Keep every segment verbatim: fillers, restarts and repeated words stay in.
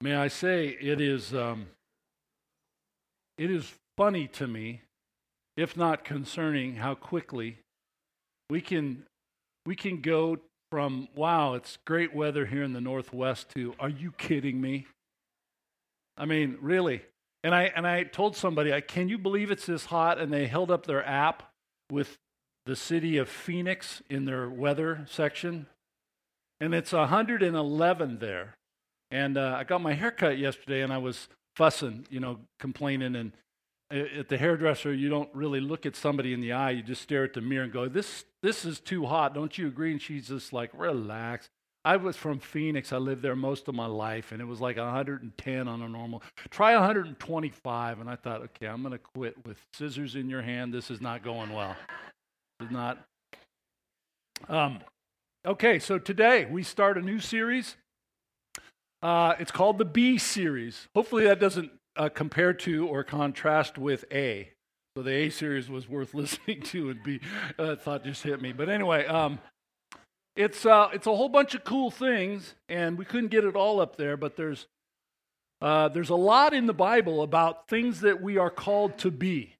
May I say, it is um, it is funny to me, if not concerning, how quickly we can we can go from, wow, it's great weather here in the Northwest, to, are you kidding me? I mean, really. And I and I told somebody, I, can you believe it's this hot? And they held up their app with the city of Phoenix in their weather section, and it's one hundred eleven there. And uh, I got my hair cut yesterday, and I was fussing, you know, complaining. And at the hairdresser, you don't really look at somebody in the eye. You just stare at the mirror and go, this this is too hot. Don't you agree? And she's just like, relax. I was from Phoenix. I lived there most of my life, and it was like one hundred ten on a normal. Try one hundred twenty-five. And I thought, okay, I'm going to quit with scissors in your hand. This is not going well. It's not. Um, okay, so today we start a new series. Uh, it's called the B series. Hopefully that doesn't uh, compare to or contrast with A. So the A series was worth listening to, and B uh, thought just hit me. But anyway, um, it's uh, it's a whole bunch of cool things, and we couldn't get it all up there. But there's uh, there's a lot in the Bible about things that we are called to be,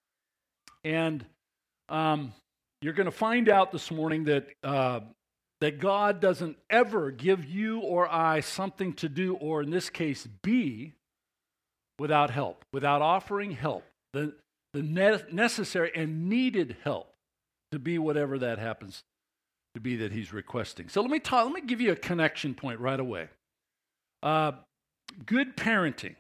and um, you're going to find out this morning that. Uh, that God doesn't ever give you or I something to do, or in this case, be, without help, without offering help, the, the ne- necessary and needed help to be whatever that happens to be that he's requesting. So let me talk, let me give you a connection point right away. Uh, good parenting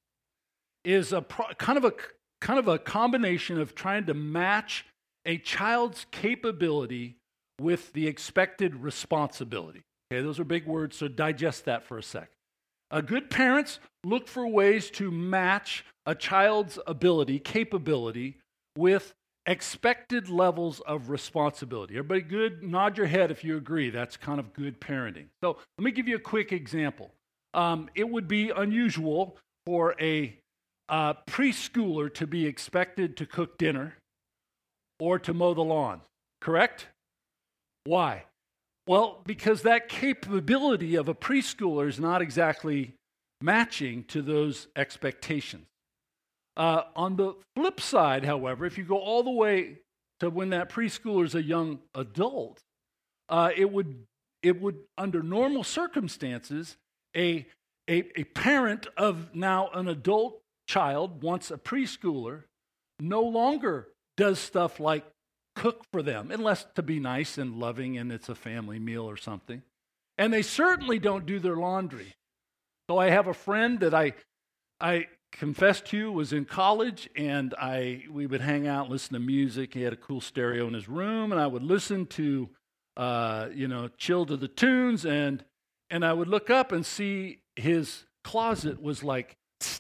is a pro- kind of a kind of a combination of trying to match a child's capability with the expected responsibility. Okay, those are big words, so digest that for a sec. Uh, good parents look for ways to match a child's ability, capability, with expected levels of responsibility. Everybody good? Nod your head if you agree. That's kind of good parenting. So let me give you a quick example. Um, it would be unusual for a uh, preschooler to be expected to cook dinner or to mow the lawn, correct? Why? Well, because that capability of a preschooler is not exactly matching to those expectations. Uh, on the flip side, however, if you go all the way to when that preschooler is a young adult, uh, it would, it would, under normal circumstances, a, a, a parent of now an adult child, once a preschooler, no longer does stuff like cook for them, unless to be nice and loving and it's a family meal or something. And they certainly don't do their laundry. So I have a friend that I I confess to was in college, and I we would hang out and listen to music. He had a cool stereo in his room, and I would listen to uh, you know, chill to the tunes, and and I would look up and see his closet was like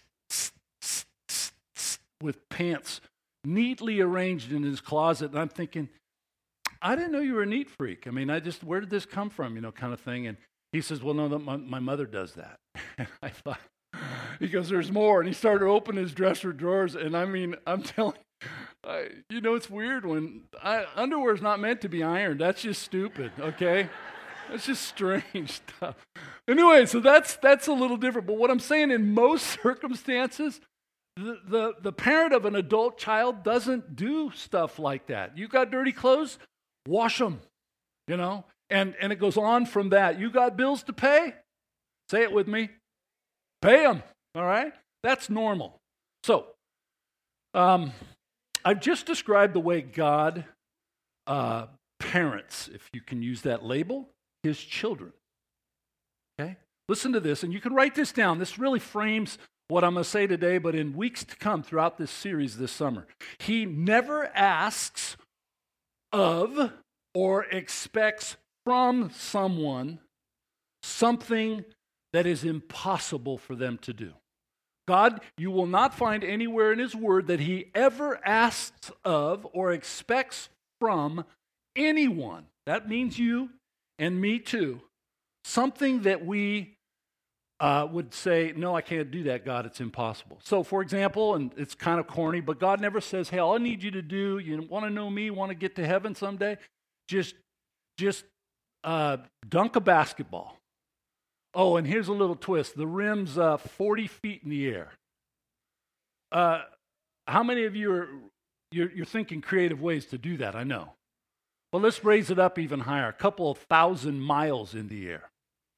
with pants neatly arranged in his closet, and I'm thinking, I didn't know you were a neat freak. I mean, I just, where did this come from, you know, kind of thing. And he says, well, no, my, my mother does that. And I thought, he goes, there's more. And he started to open his dresser drawers, and I mean, I'm telling you, I, you know, it's weird when I, underwear is not meant to be ironed. That's just stupid, okay? That's just strange stuff. Anyway, so that's that's a little different. But what I'm saying, in most circumstances, The, the the parent of an adult child doesn't do stuff like that. You got dirty clothes? Wash them, you know? And, and it goes on from that. You got bills to pay? Say it with me. Pay them, all right? That's normal. So, um, I've just described the way God uh, parents, if you can use that label, his children, okay? Listen to this, and you can write this down. This really frames what I'm going to say today, but in weeks to come throughout this series this summer. He never asks of or expects from someone something that is impossible for them to do. God, you will not find anywhere in his word that he ever asks of or expects from anyone. That means you and me too. Something that we Uh, would say, no, I can't do that, God, it's impossible. So, for example, and it's kind of corny, but God never says, hey, all I need you to do, you want to know me, want to get to heaven someday? Just, just uh, dunk a basketball. Oh, and here's a little twist. The rim's uh, forty feet in the air. Uh, how many of you are you're, you're thinking creative ways to do that? I know. Well, let's raise it up even higher. A couple of thousand miles in the air.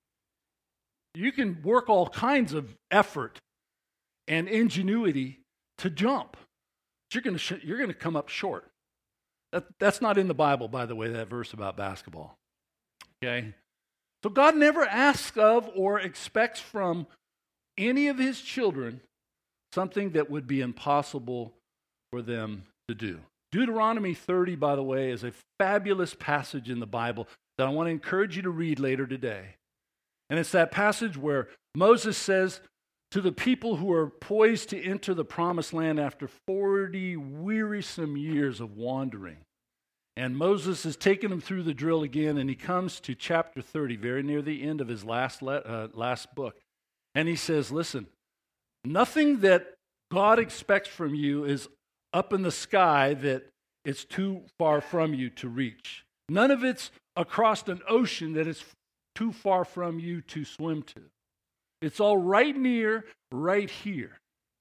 You can work all kinds of effort and ingenuity to jump. But you're going to sh- you're going to come up short. That, that's not in the Bible, by the way, that verse about basketball. Okay? So God never asks of or expects from any of his children something that would be impossible for them to do. Deuteronomy thirty, by the way, is a fabulous passage in the Bible that I want to encourage you to read later today. And it's that passage where Moses says to the people who are poised to enter the promised land after forty wearisome years of wandering. And Moses has taken them through the drill again, and he comes to chapter thirty, very near the end of his last, le- uh, last book. And he says, listen, nothing that God expects from you is up in the sky that it's too far from you to reach. None of it's across an ocean that is too far from you to swim to. It's all right near, right here.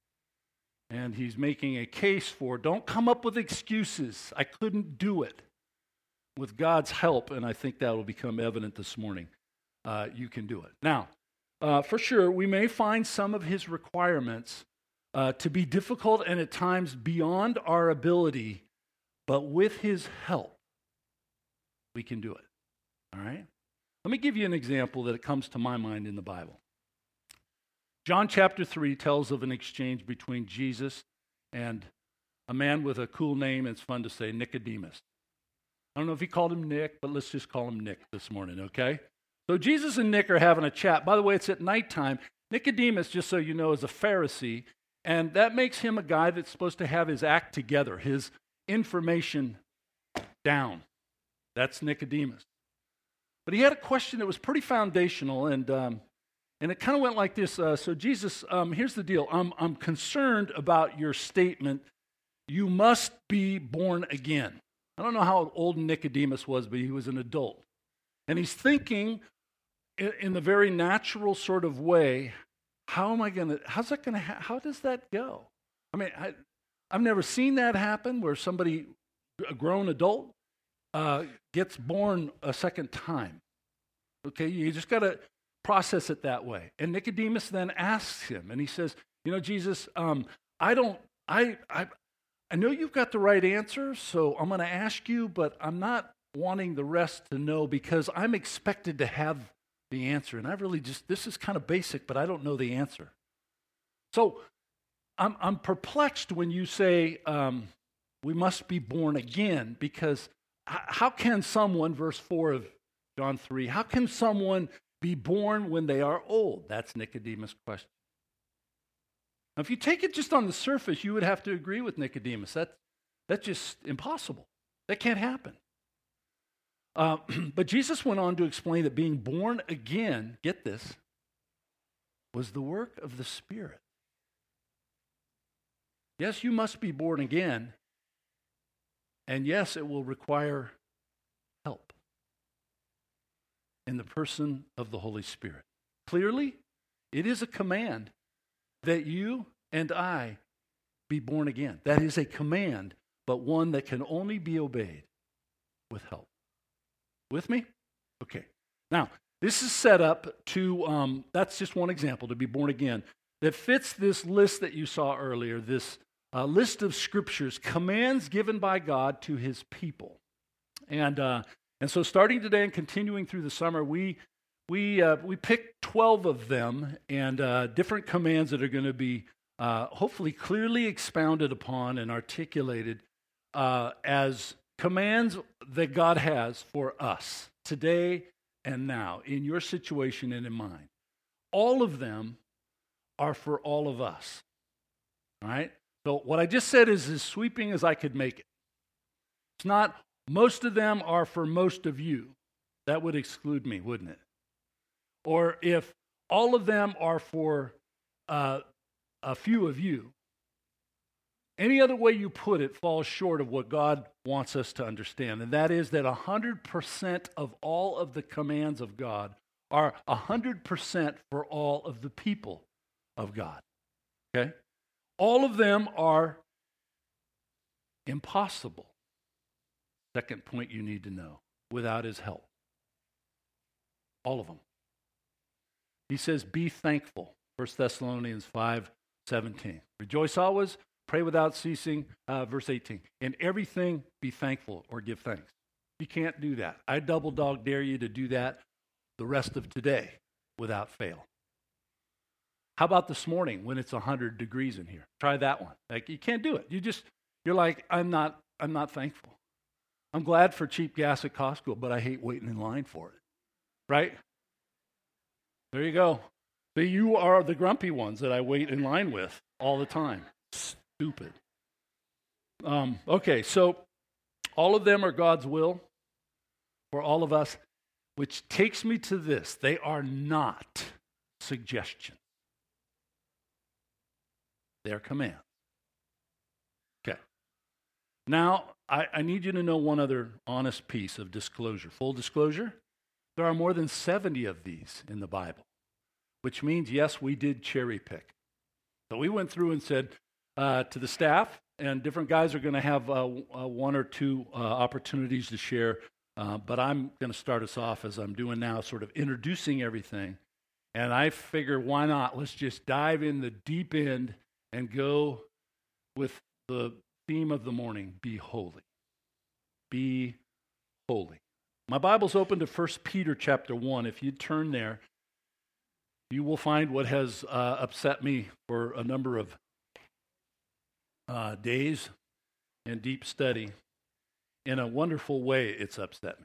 And he's making a case for, don't come up with excuses. I couldn't do it. With God's help, and I think that will become evident this morning, uh, you can do it. Now, uh, for sure, we may find some of his requirements uh, to be difficult and at times beyond our ability, but with his help, we can do it. All right? Let me give you an example that comes to my mind in the Bible. John chapter three tells of an exchange between Jesus and a man with a cool name, it's fun to say, Nicodemus. I don't know if he called him Nick, but let's just call him Nick this morning, okay? So Jesus and Nick are having a chat. By the way, it's at nighttime. Nicodemus, just so you know, is a Pharisee, and that makes him a guy that's supposed to have his act together, his information down. That's Nicodemus. But he had a question that was pretty foundational, and um, and it kind of went like this. Uh, so Jesus, um, here's the deal. I'm, I'm concerned about your statement, you must be born again. I don't know how old Nicodemus was, but he was an adult. And he's thinking in, in the very natural sort of way, how am I going to, how's that going to, ha- how does that go? I mean, I, I've never seen that happen where somebody, a grown adult, uh, gets born a second time. Okay, you just got to process it that way. And Nicodemus then asks him, and he says, you know, Jesus, um, I don't, I, I, I know you've got the right answer, so I'm going to ask you, but I'm not wanting the rest to know because I'm expected to have the answer. And I really just, this is kind of basic, but I don't know the answer. So I'm, I'm perplexed when you say um, we must be born again, because h- how can someone, verse four of John three, how can someone be born when they are old? That's Nicodemus' question. Now, if you take it just on the surface, you would have to agree with Nicodemus. That, that's just impossible. That can't happen. Uh, but Jesus went on to explain that being born again, get this, was the work of the Spirit. Yes, you must be born again, and yes, it will require help in the person of the Holy Spirit. Clearly, it is a command that you and I be born again. That is a command, but one that can only be obeyed with help. With me? Okay. Now, this is set up to, um, that's just one example, to be born again, that fits this list that you saw earlier, this uh, list of scriptures, commands given by God to his people. And uh, and so starting today and continuing through the summer, we we uh, we picked twelve of them, and uh, different commands that are going to be uh, hopefully clearly expounded upon and articulated uh, as commands that God has for us today and now, in your situation and in mine. All of them are for all of us. All right? So what I just said is as sweeping as I could make it. It's not most of them are for most of you. That would exclude me, wouldn't it? Or if all of them are for uh, a few of you, any other way you put it falls short of what God wants us to understand, and that is that one hundred percent of all of the commands of God are one hundred percent for all of the people of God. Okay? All of them are impossible. Second point you need to know, without his help. All of them. He says, be thankful. First Thessalonians five seventeen. Rejoice always, pray without ceasing. Uh, verse eighteen. In everything, be thankful or give thanks. You can't do that. I double dog dare you to do that the rest of today without fail. How about this morning when it's one hundred degrees in here? Try that one. Like, you can't do it. You just, you're like, I'm not, I'm not thankful. I'm glad for cheap gas at Costco, but I hate waiting in line for it. Right? There you go. So you are the grumpy ones that I wait in line with all the time. Stupid. Um, okay, so all of them are God's will for all of us, which takes me to this. They are not suggestions. They're commands. Okay. Now, I, I need you to know one other honest piece of disclosure. Full disclosure, there are more than seventy of these in the Bible, which means, yes, we did cherry pick. So we went through and said uh, to the staff, and different guys are going to have uh, uh, one or two uh, opportunities to share, uh, but I'm going to start us off as I'm doing now, sort of introducing everything. And I figure, why not? Let's just dive in the deep end and go with the theme of the morning, be holy. Be holy. My Bible's open to First Peter chapter one. If you turn there, you will find what has uh, upset me for a number of uh, days in deep study. In a wonderful way, it's upset me.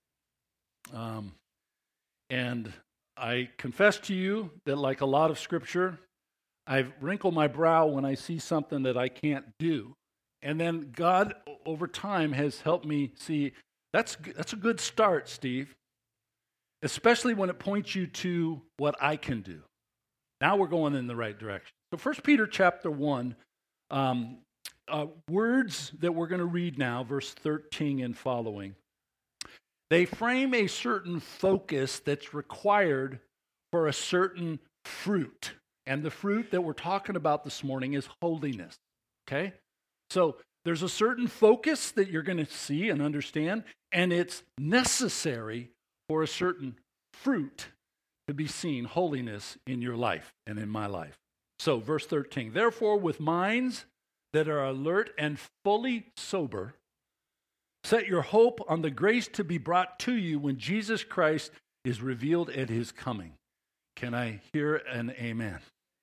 Um, and I confess to you that, like a lot of Scripture, I wrinkle my brow when I see something that I can't do. And then God, over time, has helped me see, that's, that's a good start, Steve. Especially when it points you to what I can do. Now we're going in the right direction. So First Peter chapter one, um, uh, words that we're going to read now, verse thirteen and following, they frame a certain focus that's required for a certain fruit. And the fruit that we're talking about this morning is holiness, okay? So there's a certain focus that you're going to see and understand, and it's necessary for a certain fruit to be seen, holiness in your life and in my life. So verse thirteen, therefore with minds that are alert and fully sober, set your hope on the grace to be brought to you when Jesus Christ is revealed at his coming. Can I hear an amen?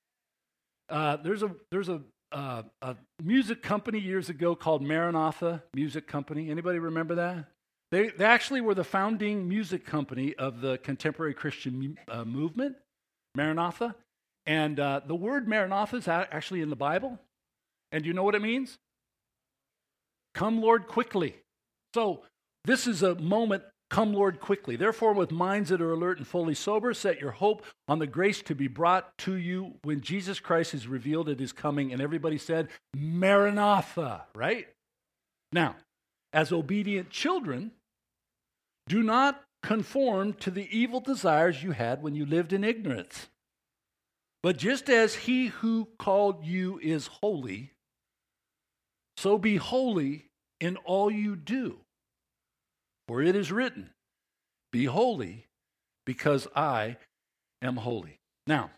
Uh, there's a there's a, uh, a music company years ago called Maranatha Music Company. Anybody remember that? They, they actually were the founding music company of the contemporary Christian uh, movement, Maranatha. And uh, the word Maranatha is actually in the Bible. And you know what it means? Come, Lord, quickly. So this is a moment, come, Lord, quickly. Therefore, with minds that are alert and fully sober, set your hope on the grace to be brought to you when Jesus Christ is revealed at his coming. And everybody said, Maranatha, right? Now, as obedient children, do not conform to the evil desires you had when you lived in ignorance. But just as he who called you is holy, so be holy in all you do. For it is written, be holy because I am holy. Now,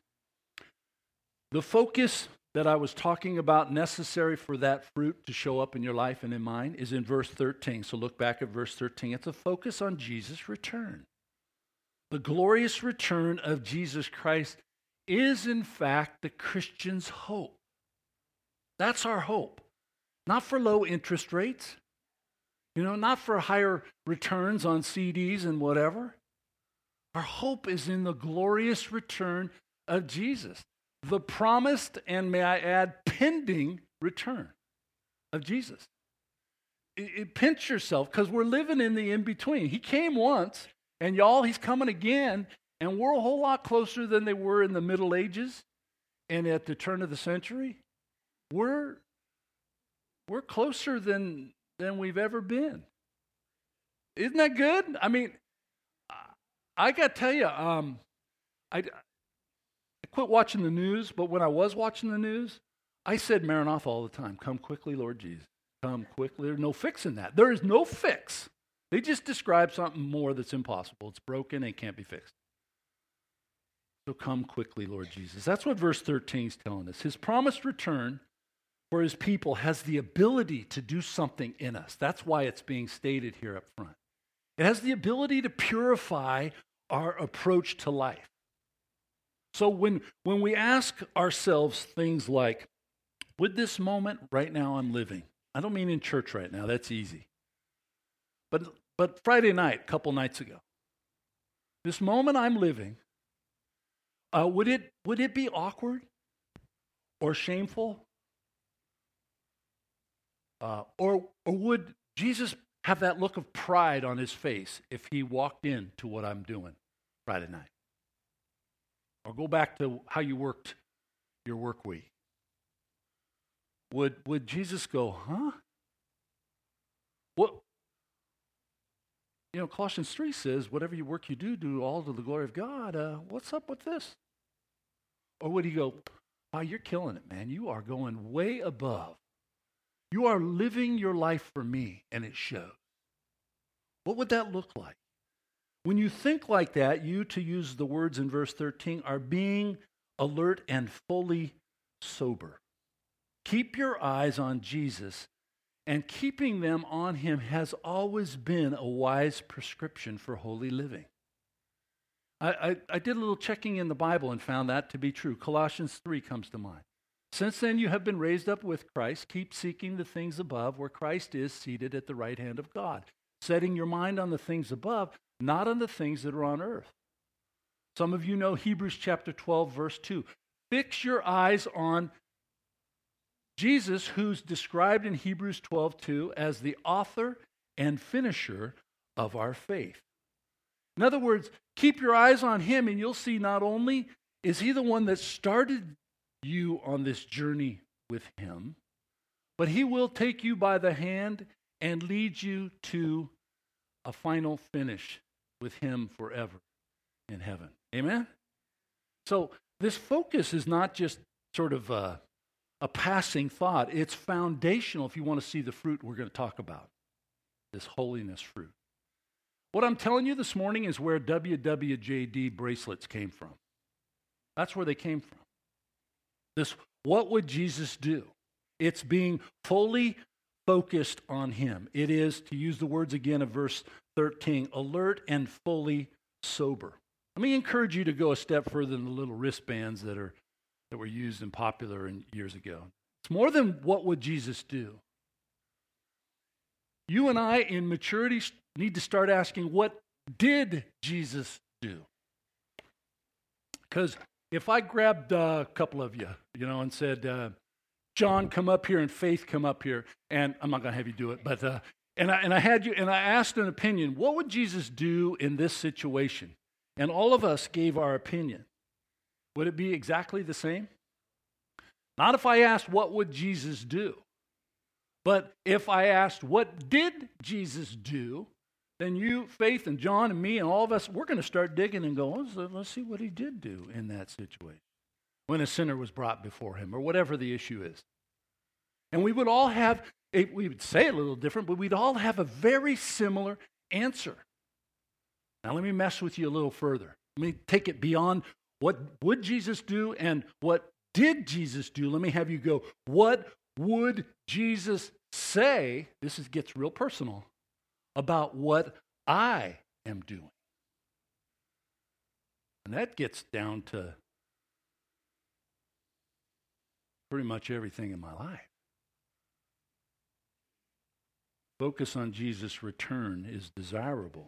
the focus that I was talking about necessary for that fruit to show up in your life and in mine is in verse thirteen. So look back at verse thirteen. It's a focus on Jesus' return. The glorious return of Jesus Christ is, in fact, the Christian's hope. That's our hope. Not for low interest rates, you know, not for higher returns on C Ds and whatever. Our hope is in the glorious return of Jesus. The promised, and may I add, pending return of Jesus. It, it, pinch yourself, because we're living in the in-between. He came once, and y'all, he's coming again, and we're a whole lot closer than they were in the Middle Ages and at the turn of the century. We're, we're closer than, than we've ever been. Isn't that good? I mean, I got to tell you, um, I, I quit watching the news, but when I was watching the news, I said Maranatha all the time. Come quickly, Lord Jesus. Come quickly. There's no fixing that. There is no fix. They just describe something more that's impossible. It's broken and can't be fixed. So come quickly, Lord Jesus. That's what verse thirteen is telling us. His promised return for his people has the ability to do something in us. That's why it's being stated here up front. It has the ability to purify our approach to life. So when, when we ask ourselves things like, would this moment right now I'm living, I don't mean in church right now, that's easy. But, but Friday night, a couple nights ago, this moment I'm living, uh, would it, would it be awkward or shameful? Uh, or, or would Jesus have that look of pride on his face if he walked into what I'm doing Friday night? Or go back to how you worked your work week. Would, would Jesus go, huh? What? You know, Colossians three says, whatever you work you do, do all to the glory of God. Uh, what's up with this? Or would he go, wow, you're killing it, man. You are going way above. You are living your life for me, and it shows. What would that look like? When you think like that, you, to use the words in verse thirteen, are being alert and fully sober. Keep your eyes on Jesus, and keeping them on him has always been a wise prescription for holy living. I, I, I did a little checking in the Bible and found that to be true. Colossians three comes to mind. Since then you have been raised up with Christ. Keep seeking the things above where Christ is seated at the right hand of God, setting your mind on the things above, not on the things that are on earth. Some of you know Hebrews chapter twelve, verse two. Fix your eyes on Jesus, who's described in Hebrews twelve two as the author and finisher of our faith. In other words, keep your eyes on him, and you'll see not only is he the one that started you on this journey with him, but he will take you by the hand and lead you to a final finish with him forever in heaven. Amen? So this focus is not just sort of a, a passing thought. It's foundational if you want to see the fruit we're going to talk about, this holiness fruit. What I'm telling you this morning is where W W J D bracelets came from. That's where they came from. This, what would Jesus do? It's being fully focused on him. It is, to use the words again of verse thirteen, alert and fully sober. Let me encourage you to go a step further than the little wristbands that are that were used and popular in years ago. It's more than what would Jesus do. You and I in maturity need to start asking, what did Jesus do? Because if I grabbed uh, a couple of you, you know, and said, uh, John, come up here, and Faith, come up here, and I'm not going to have you do it, but uh, and I and I had you, and I asked an opinion. What would Jesus do in this situation? And all of us gave our opinion. Would it be exactly the same? Not if I asked, what would Jesus do? But if I asked, what did Jesus do? Then you, Faith, and John, and me, and all of us, we're going to start digging and go, let's, let's see what he did do in that situation when a sinner was brought before him, or whatever the issue is. And we would all have, a, we would say it a little different, but we'd all have a very similar answer. Now let me mess with you a little further. Let me take it beyond what would Jesus do and what did Jesus do. Let me have you go, what would Jesus say? This is, gets real personal. About what I am doing. And that gets down to pretty much everything in my life. Focus on Jesus' return is desirable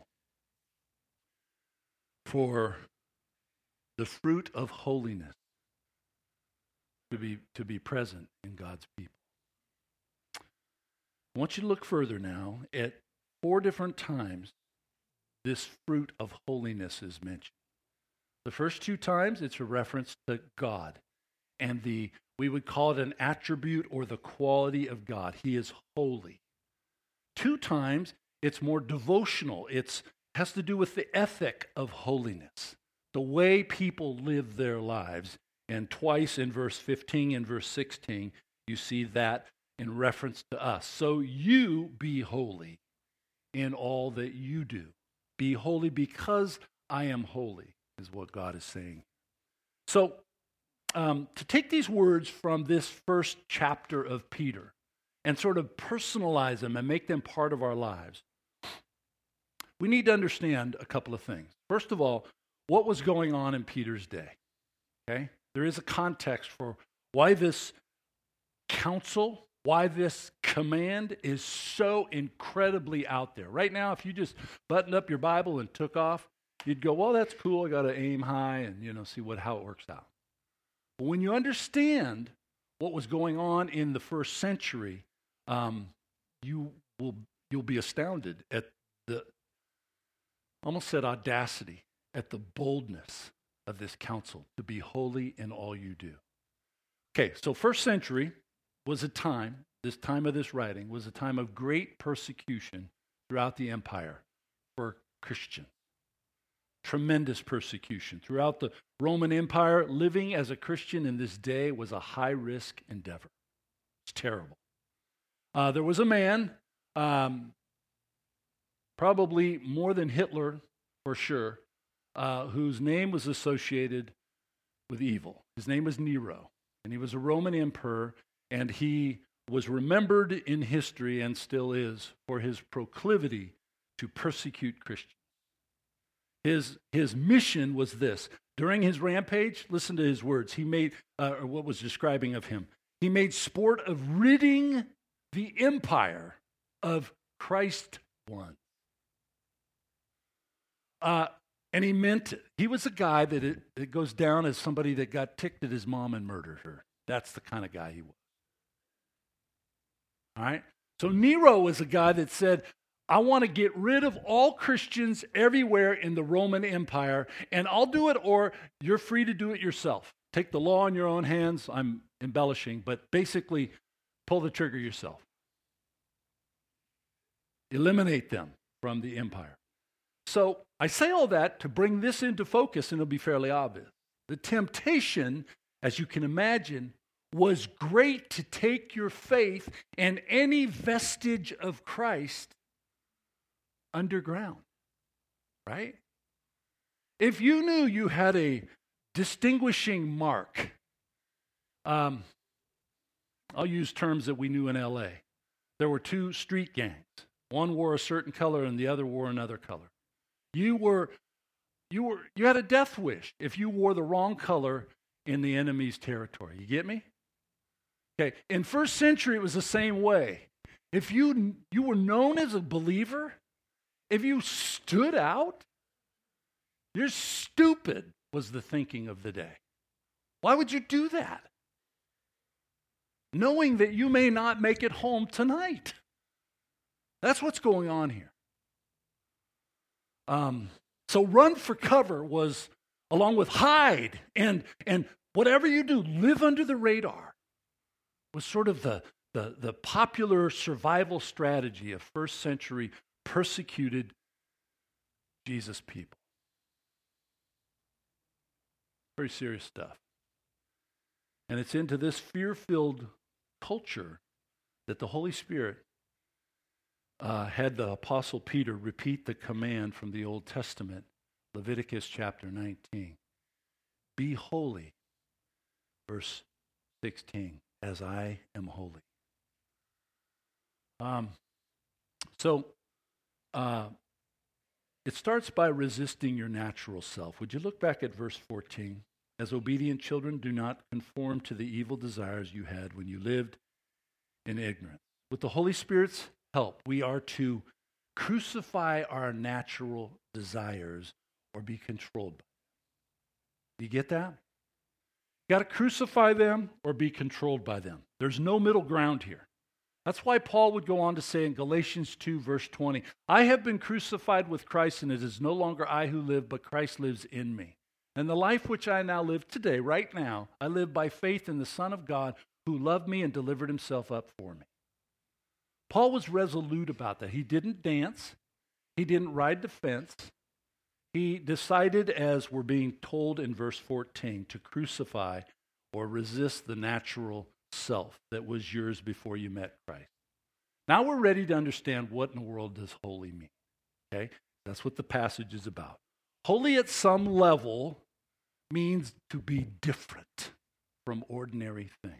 for the fruit of holiness to be, to be present in God's people. I want you to look further now at four different times this fruit of holiness is mentioned. The first two times it's a reference to God and the, we would call it an attribute or the quality of God. He is holy. Two times it's more devotional. It's has to do with the ethic of holiness, the way people live their lives. And twice in verse fifteen and verse sixteen, you see that in reference to us. So you be holy in all that you do. Be holy because I am holy, is what God is saying. So um, to take these words from this first chapter of Peter and sort of personalize them and make them part of our lives, we need to understand a couple of things. First of all, what was going on in Peter's day? Okay? There is a context for why this counsel, why this command is so incredibly out there. Right now, if you just buttoned up your Bible and took off, you'd go, well, that's cool. I got to aim high and, you know, see what how it works out. But when you understand what was going on in the first century, um, you will you'll be astounded at the, almost said audacity, at the boldness of this counsel to be holy in all you do. Okay, so first century was a time, this time of this writing, was a time of great persecution throughout the empire for Christians. Tremendous persecution. Throughout the Roman Empire, living as a Christian in this day was a high-risk endeavor. It's terrible. Uh, there was a man, um, probably more than Hitler for sure, uh, whose name was associated with evil. His name was Nero, and he was a Roman emperor, and he was remembered in history and still is for his proclivity to persecute Christians. His, his mission was this. During his rampage, listen to his words. He made, uh, or what was describing of him, he made sport of ridding the empire of Christ one. Uh, and he meant it. He was a guy that it, it goes down as somebody that got ticked at his mom and murdered her. That's the kind of guy he was. All right? So Nero was a guy that said, I want to get rid of all Christians everywhere in the Roman Empire, and I'll do it, or you're free to do it yourself. Take the law in your own hands. I'm embellishing, but basically, pull the trigger yourself. Eliminate them from the empire. So I say all that to bring this into focus, and it'll be fairly obvious. The temptation, as you can imagine, was great to take your faith and any vestige of Christ underground, right? If you knew you had a distinguishing mark, um, I'll use terms that we knew in L A. There were two street gangs. One wore a certain color and the other wore another color. You were, you were, you had a death wish if you wore the wrong color in the enemy's territory. You get me? Okay. In first century, it was the same way. If you you were known as a believer, if you stood out, you're stupid, was the thinking of the day. Why would you do that? Knowing that you may not make it home tonight. That's what's going on here. Um, so run for cover was, along with hide and, and whatever you do, live under the radar, was sort of the, the, the popular survival strategy of first century persecuted Jesus people. Very serious stuff. And it's into this fear-filled culture that the Holy Spirit uh, had the Apostle Peter repeat the command from the Old Testament, Leviticus chapter nineteen. Be holy, verse sixteen, as I am holy. Um, so, Uh, it starts by resisting your natural self. Would you look back at verse fourteen? As obedient children, do not conform to the evil desires you had when you lived in ignorance. With the Holy Spirit's help, we are to crucify our natural desires or be controlled by them. Do you get that? You got to crucify them or be controlled by them. There's no middle ground here. That's why Paul would go on to say in Galatians two, verse twenty, I have been crucified with Christ, and it is no longer I who live, but Christ lives in me. And the life which I now live today, right now, I live by faith in the Son of God who loved me and delivered himself up for me. Paul was resolute about that. He didn't dance. He didn't ride the fence. He decided, as we're being told in verse fourteen, to crucify or resist the natural self that was yours before you met Christ. Now we're ready to understand what in the world does holy mean. Okay? That's what the passage is about. Holy at some level means to be different from ordinary things.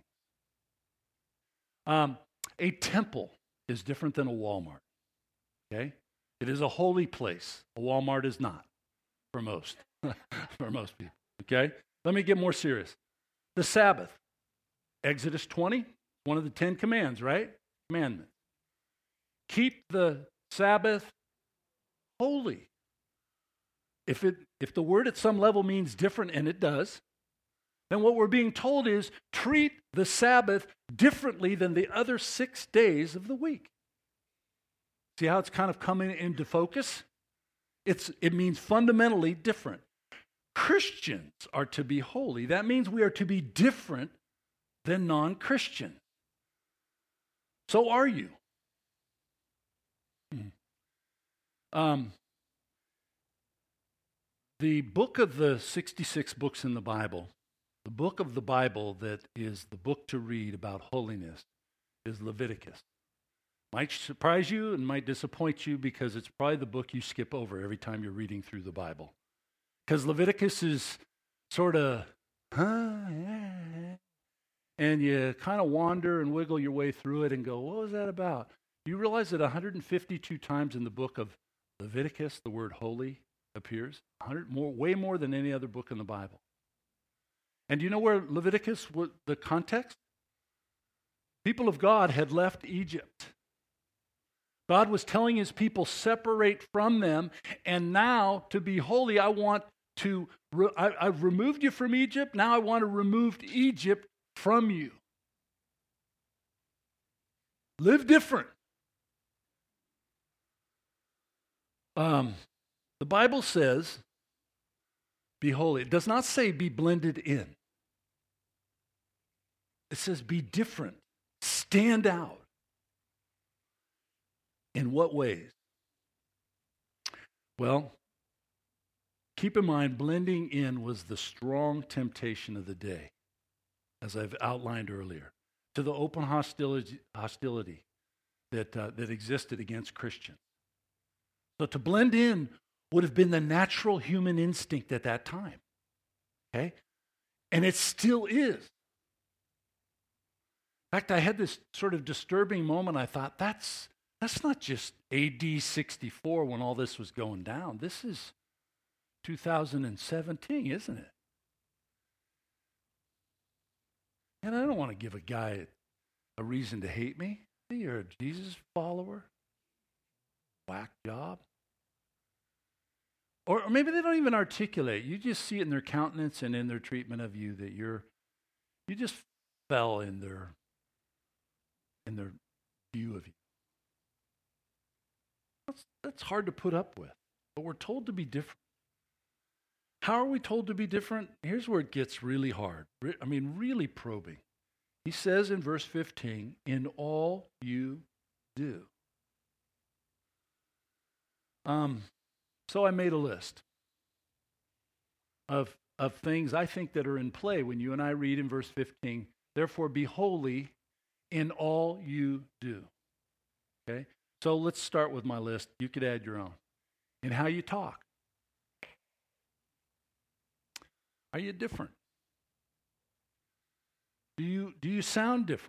Um, a temple is different than a Walmart. Okay? It is a holy place. A Walmart is not, for most. For most people. Okay? Let me get more serious. The Sabbath. Exodus twenty, one of the Ten Commands, right? Commandment. Keep the Sabbath holy. If it if the word at some level means different, and it does, then what we're being told is treat the Sabbath differently than the other six days of the week. See how it's kind of coming into focus? It's it means fundamentally different. Christians are to be holy. That means we are to be different than non-Christians. So are you. Um, the book of the sixty-six books in the Bible, the book of the Bible that is the book to read about holiness is Leviticus. Might surprise you and might disappoint you because it's probably the book you skip over every time you're reading through the Bible. Because Leviticus is sort of, huh, yeah, and you kind of wander and wiggle your way through it and go, what was that about? You realize that one hundred fifty-two times in the book of Leviticus, the word holy appears, one hundred more, way more than any other book in the Bible. And do you know where Leviticus, what the context? People of God had left Egypt. God was telling his people, separate from them, and now to be holy, I want to, re- I, I've removed you from Egypt, now I want to remove Egypt from you. Live different. Um, the Bible says, be holy. It does not say be blended in. It says be different. Stand out. In what ways? Well, keep in mind, blending in was the strong temptation of the day, as I've outlined earlier, to the open hostility, hostility that, uh, that existed against Christians. So to blend in would have been the natural human instinct at that time. Okay? And it still is. In fact, I had this sort of disturbing moment. I thought, that's that's not just A D sixty-four when all this was going down. This is two thousand seventeen, isn't it? And I don't want to give a guy a reason to hate me. Hey, you're a Jesus follower? Whack job. Or, or maybe they don't even articulate. You just see it in their countenance and in their treatment of you that you're, you just fell in their, in their view of you. That's, that's hard to put up with, but we're told to be different. How are we told to be different? Here's where it gets really hard. Re- I mean, really probing. He says in verse fifteen, in all you do. Um, so I made a list of, of things I think that are in play when you and I read in verse fifteen, therefore be holy in all you do. Okay? So let's start with my list. You could add your own. In how you talk. Are you different? Do you, do you sound different?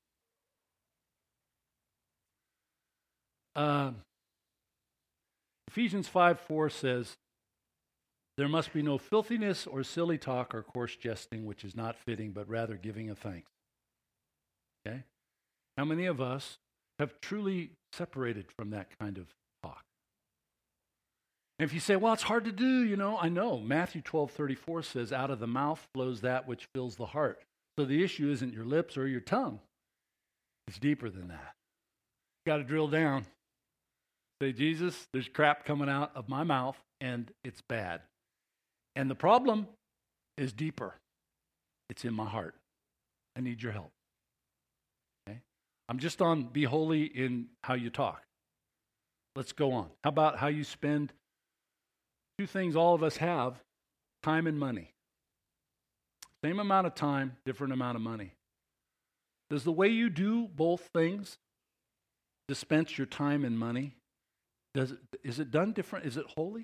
Uh, Ephesians five four says, there must be no filthiness or silly talk or coarse jesting, which is not fitting, but rather giving of thanks. Okay? How many of us have truly separated from that kind of talk? And if you say, well, it's hard to do, you know, I know. Matthew twelve thirty-four says, out of the mouth flows that which fills the heart. So the issue isn't your lips or your tongue. It's deeper than that. Got to drill down. Say, Jesus, there's crap coming out of my mouth, and it's bad. And the problem is deeper. It's in my heart. I need your help. Okay? I'm just on be holy in how you talk. Let's go on. How about how you spend two things all of us have, time and money. Same amount of time, different amount of money. Does the way you do both things dispense your time and money? Does it, is it done different? Is it holy?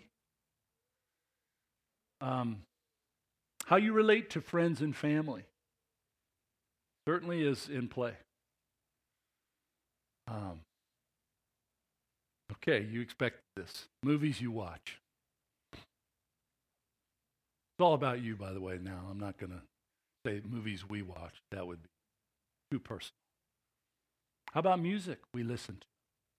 Um, how you relate to friends and family certainly is in play. Um, okay, you expect this. Movies you watch. It's all about you, by the way, now. I'm not going to say movies we watch. That would be too personal. How about music we listen to?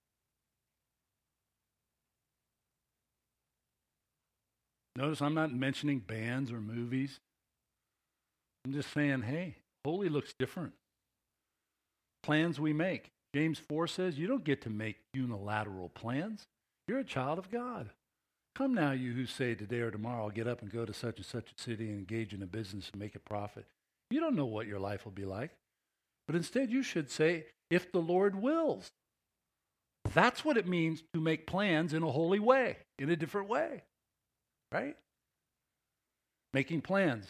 Notice I'm not mentioning bands or movies. I'm just saying, hey, holy looks different. Plans we make. James four says you don't get to make unilateral plans. You're a child of God. Come now, you who say today or tomorrow I'll get up and go to such and such a city and engage in a business and make a profit. You don't know what your life will be like. But instead you should say, if the Lord wills. That's what it means to make plans in a holy way, in a different way. Right? Making plans.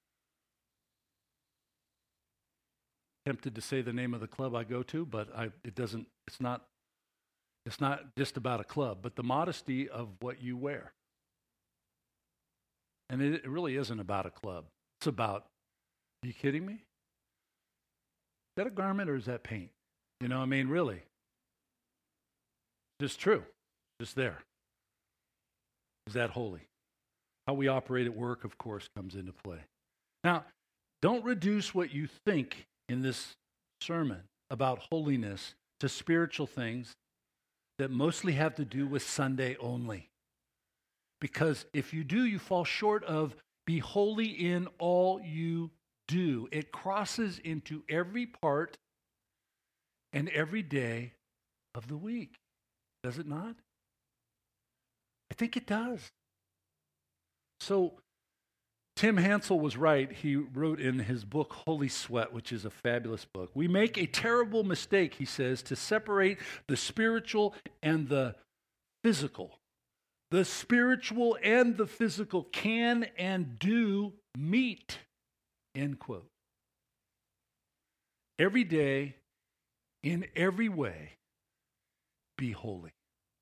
Tempted to say the name of the club I go to, but I, it doesn't, it's not, it's not just about a club, but the modesty of what you wear. And it, it really isn't about a club. It's about, are you kidding me? Is that a garment or is that paint? You know, I mean, really. Just true. Just there. Is that holy? How we operate at work, of course, comes into play. Now, don't reduce what you think in this sermon about holiness to spiritual things that mostly have to do with Sunday only. Because if you do, you fall short of be holy in all you do. It crosses into every part and every day of the week. Does it not? I think it does. So, Tim Hansel was right. He wrote in his book, Holy Sweat, which is a fabulous book. We make a terrible mistake, he says, to separate the spiritual and the physical. The spiritual and the physical can and do meet, end quote. Every day, in every way, be holy.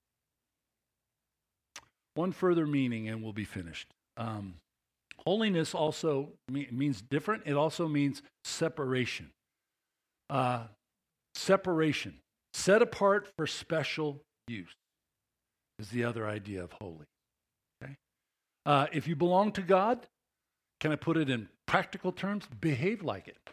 One further meaning and we'll be finished. Um, holiness also me- means different. It also means separation. Uh, separation. Set apart for special use is the other idea of holy. Okay? Uh, if you belong to God, can I put it in practical terms? Behave like it.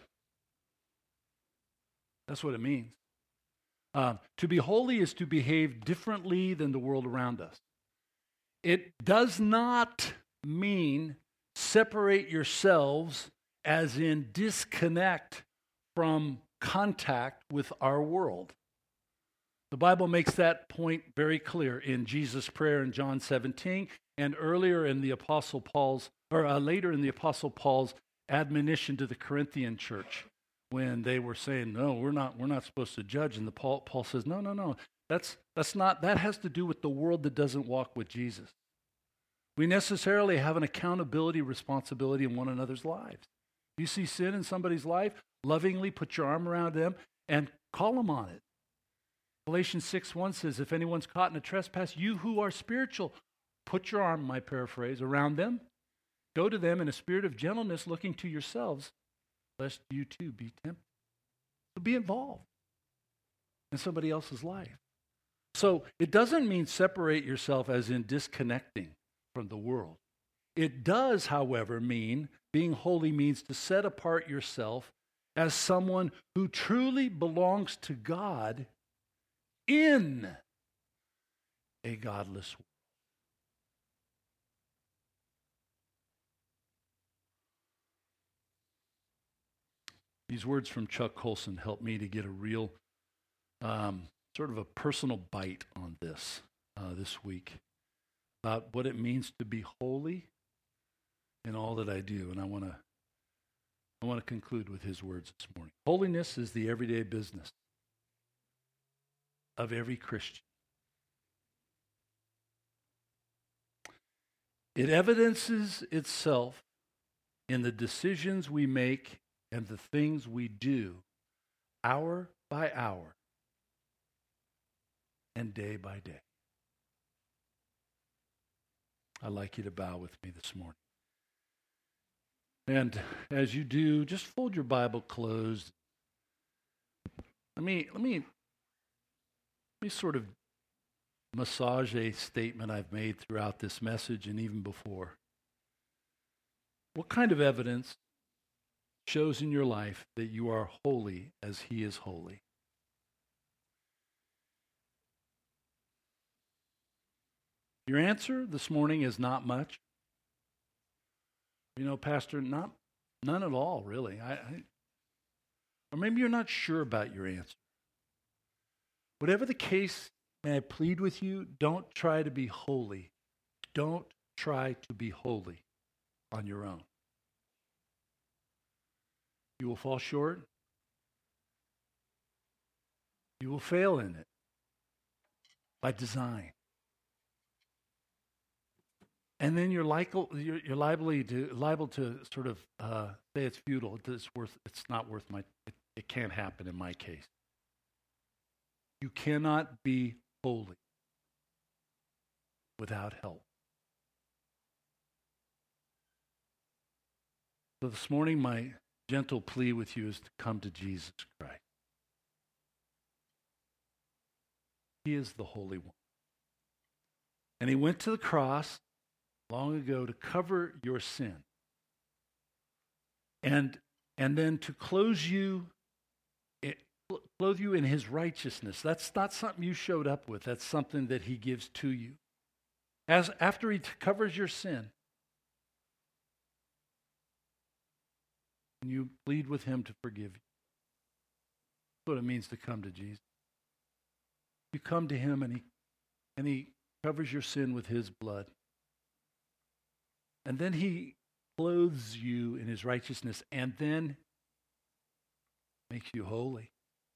That's what it means. Uh, to be holy is to behave differently than the world around us. It does not mean separate yourselves as in disconnect from contact with our world. The Bible makes that point very clear in Jesus' prayer in John seventeen and earlier in the Apostle Paul's, or uh, later in the Apostle Paul's admonition to the Corinthian church when they were saying, no, we're not, we're not supposed to judge. And the Paul, Paul says, no, no, no, that's, that's not, that has to do with the world that doesn't walk with Jesus. We necessarily have an accountability responsibility in one another's lives. You see sin in somebody's life, lovingly put your arm around them and call them on it. Galatians six one says, if anyone's caught in a trespass, you who are spiritual, put your arm, my paraphrase, around them. Go to them in a spirit of gentleness, looking to yourselves, lest you too be tempted. So be involved in somebody else's life. So it doesn't mean separate yourself as in disconnecting from the world. It does, however, mean being holy means to set apart yourself as someone who truly belongs to God in a godless world. These words from Chuck Colson helped me to get a real um, sort of a personal bite on this uh, this week about what it means to be holy in all that I do. And I want to I want to conclude with his words this morning. Holiness is the everyday business of every Christian. It evidences itself in the decisions we make and the things we do hour by hour and day by day. I'd like you to bow with me this morning. And as you do, just fold your Bible closed. Let me let me let me sort of massage a statement I've made throughout this message and even before. What kind of evidence shows in your life that you are holy as He is holy? Your answer this morning is not much. You know, Pastor, not none at all, really. I, I, or maybe you're not sure about your answer. Whatever the case, may I plead with you, don't try to be holy. Don't try to be holy on your own. You will fall short. You will fail in it by design. And then you're liable, you're, you're liable to liable to sort of uh, say it's futile. It's worth. It's not worth my. It, it can't happen in my case. You cannot be holy without help. So this morning, my gentle plea with you is to come to Jesus Christ. He is the Holy One, and He went to the cross long ago to cover your sin. And and then to clothe you, clothe you in His righteousness. That's not something you showed up with. That's something that He gives to you. As after He covers your sin, you plead with Him to forgive you. That's what it means to come to Jesus. You come to Him and He and He covers your sin with His blood. And then He clothes you in His righteousness and then makes you holy.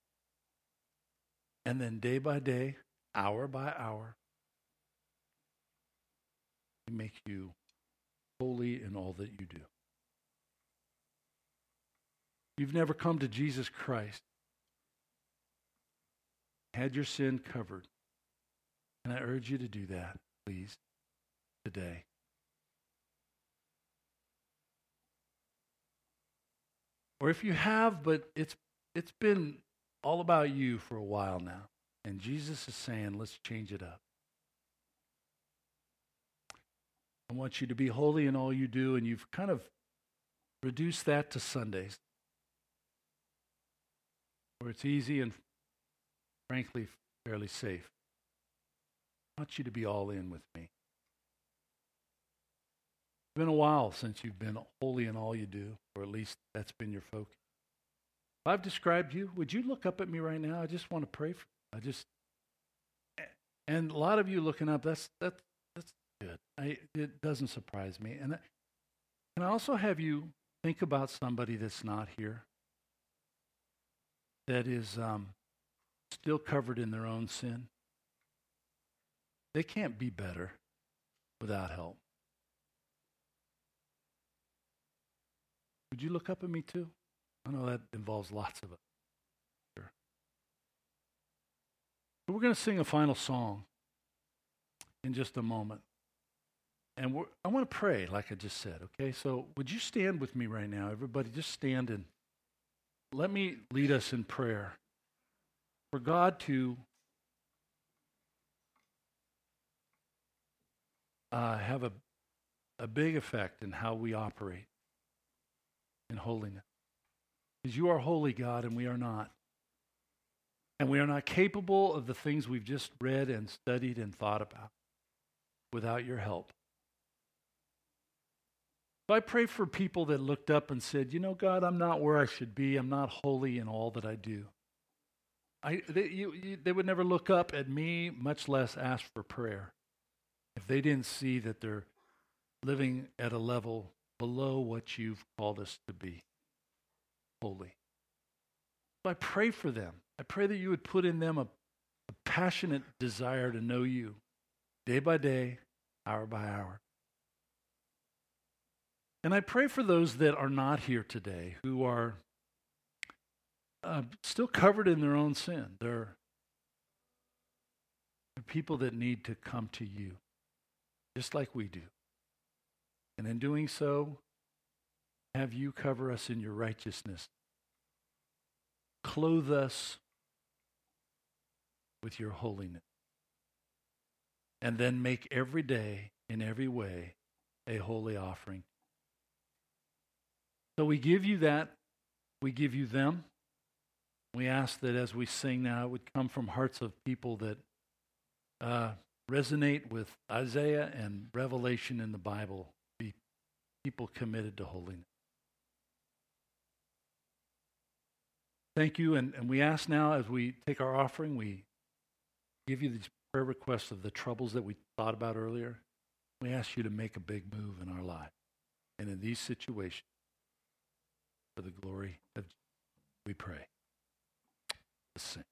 And then day by day, hour by hour, He makes you holy in all that you do. You've never come to Jesus Christ, had your sin covered. And I urge you to do that, please, today. Or if you have, but it's it's been all about you for a while now, and Jesus is saying, let's change it up. I want you to be holy in all you do, and you've kind of reduced that to Sundays, where it's easy and frankly fairly safe. I want you to be all in with me. It's been a while since you've been holy in all you do, or at least that's been your focus. If I've described you, would you look up at me right now? I just want to pray for you. I just, and a lot of you looking up, that's that's that's good. I, it doesn't surprise me. And can I also have you think about somebody that's not here, that is um, still covered in their own sin? They can't be better without help. Would you look up at me too? I know that involves lots of it. Sure. But we're going to sing a final song in just a moment. And we're, I want to pray, like I just said, okay? So would you stand with me right now? Everybody just stand and let me lead us in prayer for God to uh, have a, a big effect in how we operate in holiness. Because you are holy, God, and we are not. And we are not capable of the things we've just read and studied and thought about without your help. So I pray for people that looked up and said, you know, God, I'm not where I should be. I'm not holy in all that I do. I, they, you, you, they would never look up at me, much less ask for prayer, if they didn't see that they're living at a level below what you've called us to be, holy. So I pray for them. I pray that you would put in them a, a passionate desire to know you day by day, hour by hour. And I pray for those that are not here today, who are uh, still covered in their own sin. They're, they're people that need to come to you, just like we do. And in doing so, have you cover us in your righteousness. Clothe us with your holiness. And then make every day, in every way, a holy offering. So we give you that. We give you them. We ask that as we sing now, it would come from hearts of people that uh, resonate with Isaiah and Revelation in the Bible. Be people committed to holiness. Thank you. And, and we ask now, as we take our offering, we give you these prayer requests of the troubles that we thought about earlier. We ask you to make a big move in our life. And in these situations, for the glory of Jesus, we pray. Let's sing.